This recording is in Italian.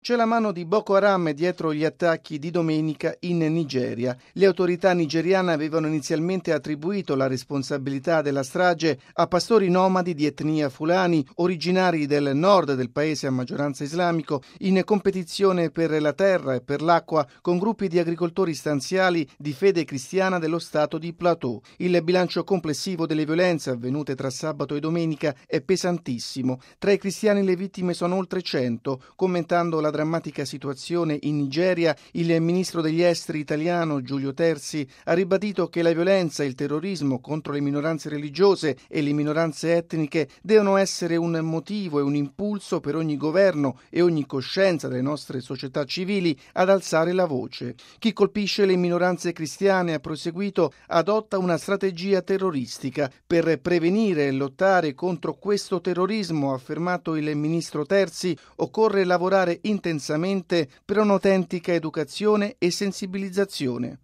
C'è la mano di Boko Haram dietro gli attacchi di domenica in Nigeria. Le autorità nigeriane avevano inizialmente attribuito la responsabilità della strage a pastori nomadi di etnia Fulani, originari del nord del paese a maggioranza islamico, in competizione per la terra e per l'acqua con gruppi di agricoltori stanziali di fede cristiana dello stato di Plateau. Il bilancio complessivo delle violenze avvenute tra sabato e domenica è pesantissimo. Tra i cristiani le vittime sono oltre 100. Commentando la drammatica situazione in Nigeria, il ministro degli esteri italiano Giulio Terzi ha ribadito che la violenza e il terrorismo contro le minoranze religiose e le minoranze etniche devono essere un motivo e un impulso per ogni governo e ogni coscienza delle nostre società civili ad alzare la voce. Chi colpisce le minoranze cristiane, ha proseguito, adotta una strategia terroristica. Per prevenire e lottare contro questo terrorismo, ha affermato il ministro Terzi, occorre lavorare intensamente per un'autentica educazione e sensibilizzazione.